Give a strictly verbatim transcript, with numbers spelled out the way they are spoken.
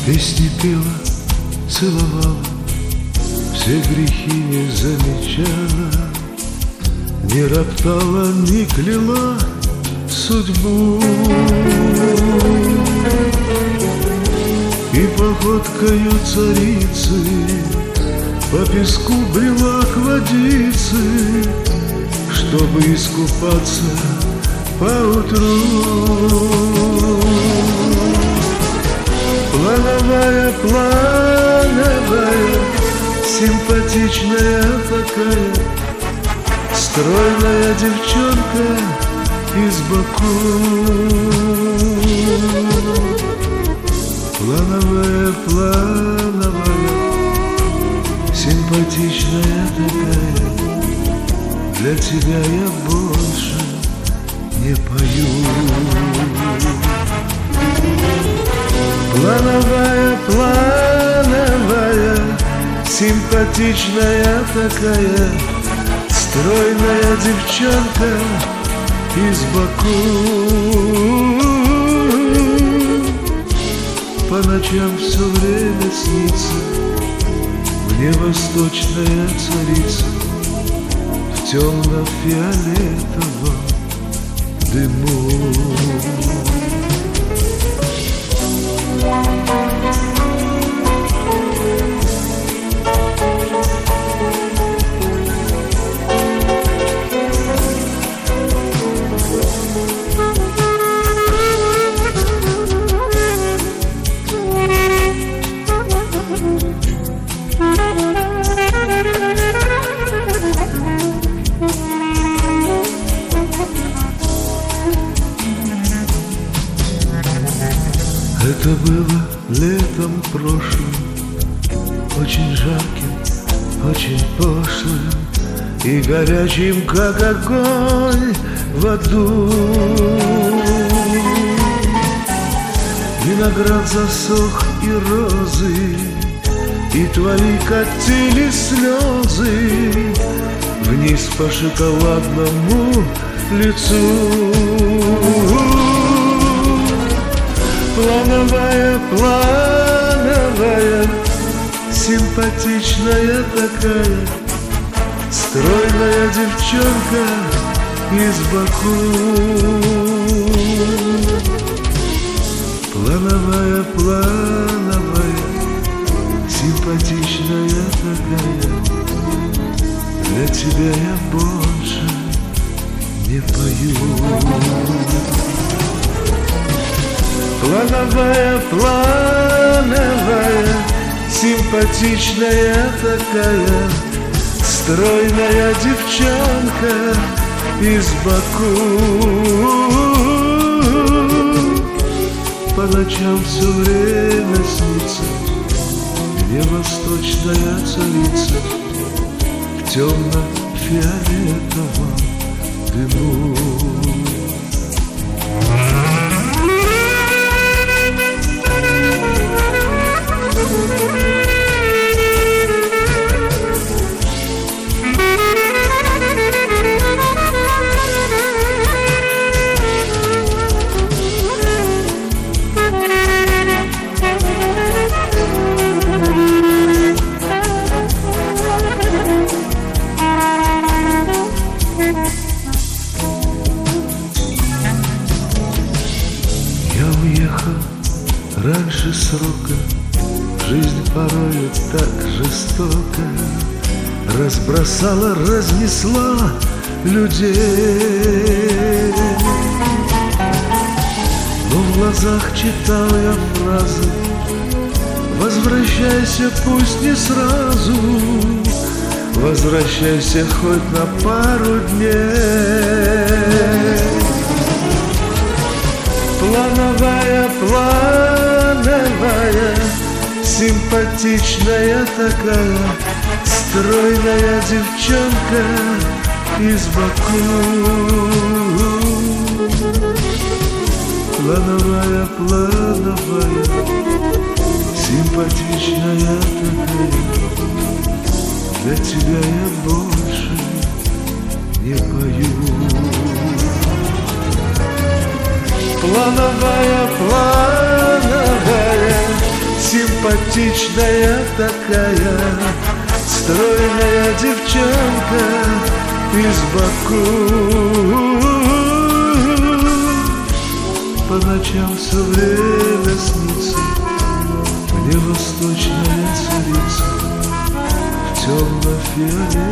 Песни пела, целовала, все грехи не замечала, не роптала, не кляла судьбу. И походкою царицы по песку брела к водице, чтобы искупаться поутру. Плановая, плановая, симпатичная такая, стройная девчонка из Баку. Плановая, плановая, симпатичная такая, для тебя я больше не пою. Плановая, плановая, симпатичная такая, стройная девчонка из Баку. По ночам все время снится мне восточная царица в темно-фиолетовом дыму. Это было летом прошлым, очень жарким, очень пошлым и горячим, как огонь в аду. Виноград засох и розы, и твои катили слезы вниз по шоколадному лицу. Плановая, плановая, симпатичная такая, стройная девчонка из Баку. Плановая, плановая, симпатичная такая, для тебя я больше не пою. Плановая, плановая, симпатичная такая, стройная девчонка из Баку. По ночам все время снится мне восточная царица в темно-фиолетовом дыму. Я уехал раньше срока, жизнь порою так жестоко разбросала, разнесла людей. Но в глазах читал я фразы: возвращайся, пусть не сразу, возвращайся хоть на пару дней. Плановая, плановая, симпатичная такая, стройная девчонка из Баку. Плановая, плановая, симпатичная такая, для тебя я больше не пою. Плановая, плановая, симпатичная такая, стройная девчонка из Баку. По ночам все время снится мне восточная царица в темно-фиолетовом